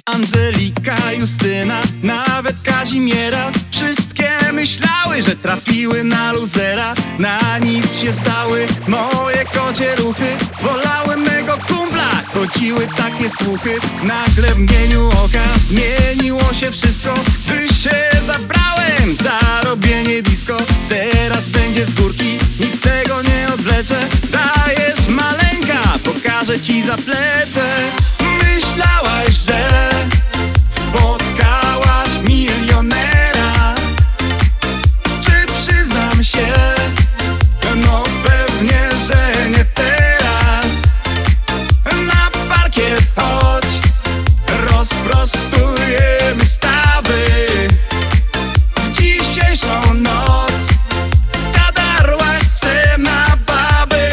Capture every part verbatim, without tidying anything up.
Angelika, Justyna, nawet Kazimiera, wszystkie myślały, że trafiły na luzera. Na nic się zdały moje kocie ruchy, wolały mego kumpla, chodziły takie słuchy. Nagle w mgnieniu oka zmieniło się wszystko, gdy się zabrałem za robienie disco. Teraz będzie z górki, nic z tego nie odwleczę. Dajesz maleńka, pokażę ci zaplecze. Myślałaś, że spotkałaś milionera. Czy przyznam się? No pewnie, że nie teraz. Na parkiet chodź, rozprostujemy stawy. W dzisiejszą noc zadarłaś z psem na baby.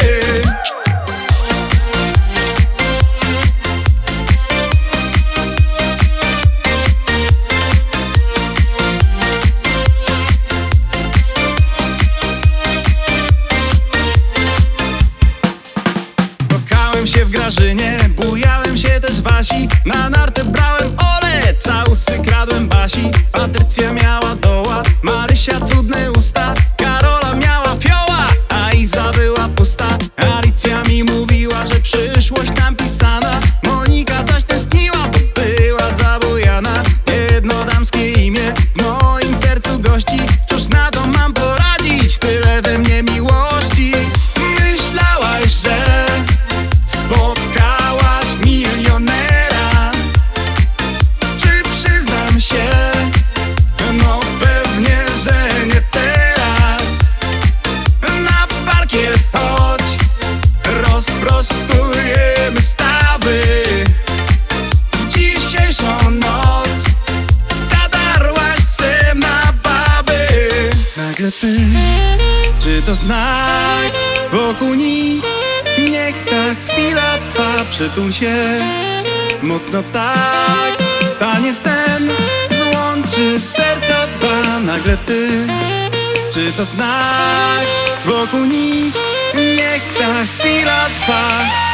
Kochałem się w Grażynie, bujałem się też w Asi. Na nartę brałem Ole, całusy kradłem Basi. Patrycja miała doła, Marysia cudne usta, Karola miała fioła, a Iza była pusta. Alicja mi mówiła, że przyszłość tam pisana, Monika zaś tęskniła, bo była zabujana. Jedno damskie imię w moim sercu gości, cóż na to mam poradzić, tyle we mnie miłości. Myślałaś, że spotkałaś milionera. Czy przyznam się? No pewnie, że nie teraz. Na parkiet chodź, rozprostujemy stawy. W dzisiejszą noc zadarłaś z psem na baby. Nagle ty, czy to znak? Wokół nic, niech ta chwila trwa. Przytul się mocno tak, taniec ten złączy serca dwa. Nagle ty, czy to znak? Wokół nic, niech ta chwila trwa.